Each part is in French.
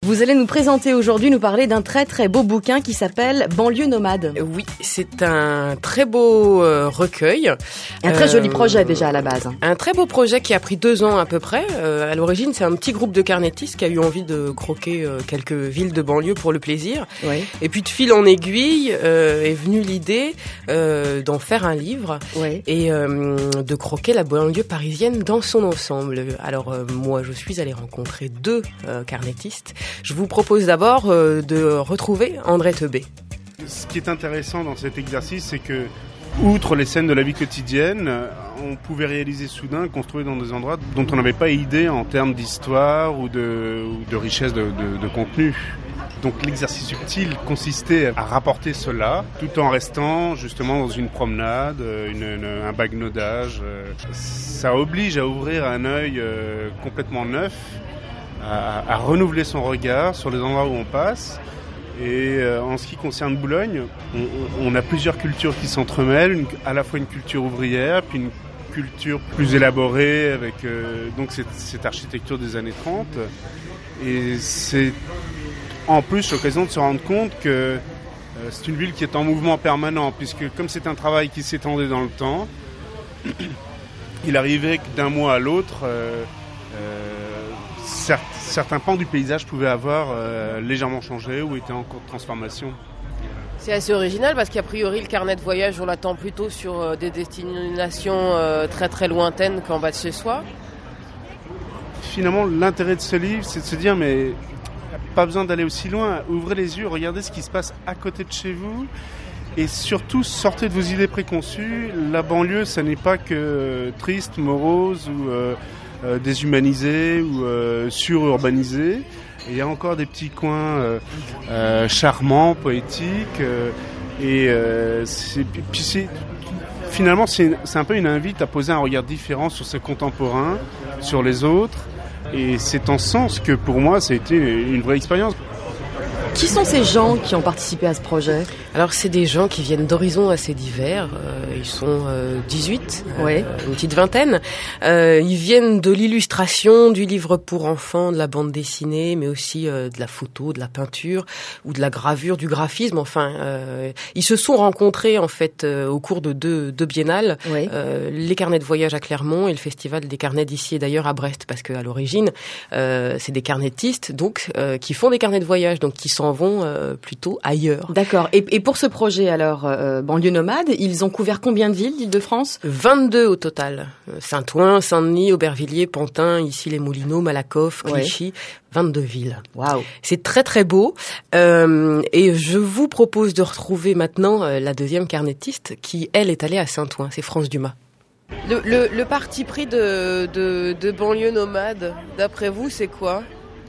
Vous allez nous présenter aujourd'hui, nous parler d'un très très beau bouquin qui s'appelle Banlieue nomade. Oui, c'est un très beau recueil. Un très joli projet déjà à la base. Un très beau projet qui a pris 2 ans à peu près. À l'origine, c'est un petit groupe de carnétistes qui a eu envie de croquer quelques villes de banlieue pour le plaisir. Oui. Et puis de fil en aiguille est venue l'idée d'en faire un livre et de croquer la banlieue parisienne dans son ensemble. Alors moi, je suis allée rencontrer 2 carnétistes. Je vous propose d'abord de retrouver André Teubé. Ce qui est intéressant dans cet exercice, c'est que, outre les scènes de la vie quotidienne, on pouvait réaliser soudain qu'on se trouvait dans des endroits dont on n'avait pas idée en termes d'histoire ou de richesse de contenu. Donc l'exercice subtil consistait à rapporter cela tout en restant justement dans une promenade, un bagnodage. Ça oblige à ouvrir un œil complètement neuf, à renouveler son regard sur les endroits où on passe. Et en ce qui concerne Boulogne, on a plusieurs cultures qui s'entremêlent, à la fois une culture ouvrière, puis une culture plus élaborée avec donc cette architecture des années 30. Et c'est en plus l'occasion de se rendre compte que c'est une ville qui est en mouvement permanent, puisque comme c'est un travail qui s'étendait dans le temps, il arrivait que d'un mois à l'autre, certains pans du paysage pouvaient avoir légèrement changé ou étaient en cours de transformation. C'est assez original parce qu'a priori le carnet de voyage on l'attend plutôt sur des destinations très très lointaines qu'en bas de chez soi. Finalement, l'intérêt de ce livre, c'est de se dire mais pas besoin d'aller aussi loin, ouvrez les yeux, regardez ce qui se passe à côté de chez vous et surtout sortez de vos idées préconçues. La banlieue, ça n'est pas que triste, morose ou déshumanisé ou sururbanisé. Et il y a encore des petits coins charmants, poétiques. Finalement, c'est un peu une invite à poser un regard différent sur ses contemporains, sur les autres. Et c'est en ce sens que pour moi, ça a été une vraie expérience. Qui sont ces gens qui ont participé à ce projet ? Alors c'est des gens qui viennent d'horizons assez divers, ils sont 18, une petite vingtaine. Ils viennent de l'illustration, du livre pour enfants, de la bande dessinée, mais aussi de la photo, de la peinture ou de la gravure, du graphisme. Enfin, ils se sont rencontrés en fait au cours de deux biennales, les carnets de voyage à Clermont et le festival des carnets d'ici et d'ailleurs à Brest, parce qu'à l'origine, c'est des carnétistes donc qui font des carnets de voyage, donc qui s'en vont plutôt ailleurs. D'accord. Et pour ce projet, alors, Banlieue nomade, ils ont couvert combien de villes d'Île-de-France ? 22 au total. Saint-Ouen, Saint-Denis, Aubervilliers, Pantin, ici les Moulineaux, Malakoff, Clichy, 22 villes. Waouh. C'est très très beau. Et je vous propose de retrouver maintenant la deuxième carnétiste qui, elle, est allée à Saint-Ouen. C'est France Dumas. Le parti pris de Banlieue nomade, d'après vous, c'est quoi ?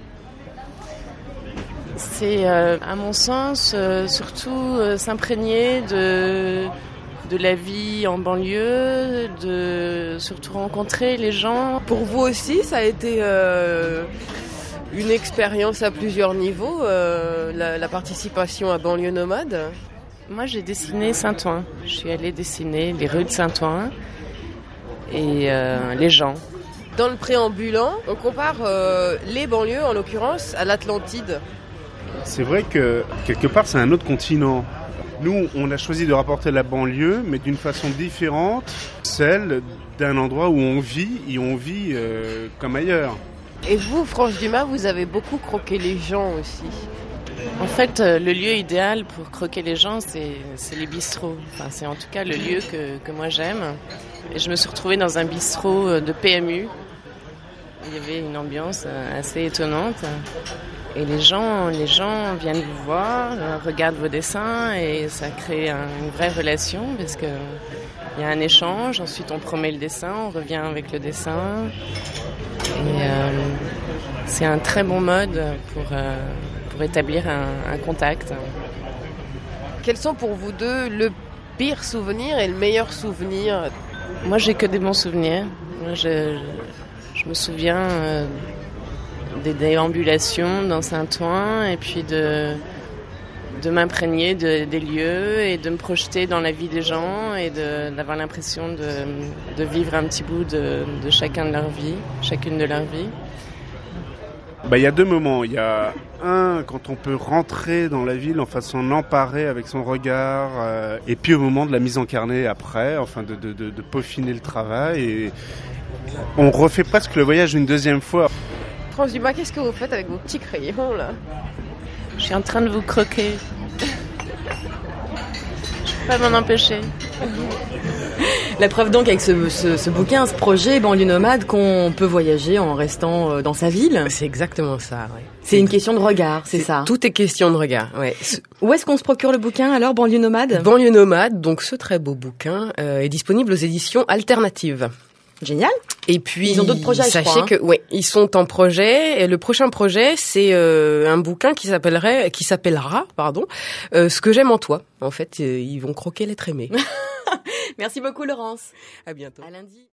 C'est, à mon sens, surtout s'imprégner de la vie en banlieue, de surtout rencontrer les gens. Pour vous aussi, ça a été une expérience à plusieurs niveaux, la participation à Banlieue nomade ? Moi, j'ai dessiné Saint-Ouen. Je suis allée dessiner les rues de Saint-Ouen et les gens. Dans le préambulant, on compare les banlieues, en l'occurrence, à l'Atlantide. C'est vrai que, quelque part, c'est un autre continent. Nous, on a choisi de rapporter la banlieue, mais d'une façon différente, celle d'un endroit où on vit, et on vit comme ailleurs. Et vous, France Dumas, vous avez beaucoup croqué les gens aussi. En fait, le lieu idéal pour croquer les gens, c'est les bistrots. Enfin, c'est en tout cas le lieu que moi j'aime. Et je me suis retrouvée dans un bistrot de PMU. Il y avait une ambiance assez étonnante. Et les gens viennent vous voir, regardent vos dessins et ça crée une vraie relation parce que il y a un échange. Ensuite, on promet le dessin, on revient avec le dessin. Et c'est un très bon mode pour établir un contact. Quels sont pour vous deux le pire souvenir et le meilleur souvenir ? Moi, j'ai que des bons souvenirs. Moi, je me souviens des déambulations dans Saint-Ouen et puis de m'imprégner des lieux et de me projeter dans la vie des gens et d'avoir l'impression de vivre un petit bout de chacune de leur vie. Il y a deux moments. Il y a un, quand on peut rentrer dans la ville, enfin s'en emparer avec son regard, et puis au moment de la mise en carnet après, enfin de peaufiner le travail. Et on refait presque le voyage une deuxième fois. France Dumas, qu'est-ce que vous faites avec vos petits crayons là ? Je suis en train de vous croquer. Je peux pas m'en empêcher. La preuve donc avec ce bouquin, ce projet Banlieue nomade, qu'on peut voyager en restant dans sa ville. C'est exactement ça, ouais. C'est une question de regard, c'est ça. Tout est question de regard, ouais. Où est-ce qu'on se procure le bouquin alors, Banlieue nomade ? Banlieue nomade, donc ce très beau bouquin est disponible aux éditions alternatives. Génial. Et puis ils ont d'autres projets, sachez je crois, que ouais, ils sont en projet. Et le prochain projet, c'est un bouquin qui s'appellera, Ce que j'aime en toi. En fait, ils vont croquer l'être aimé. Merci beaucoup, Laurence. À bientôt. À lundi.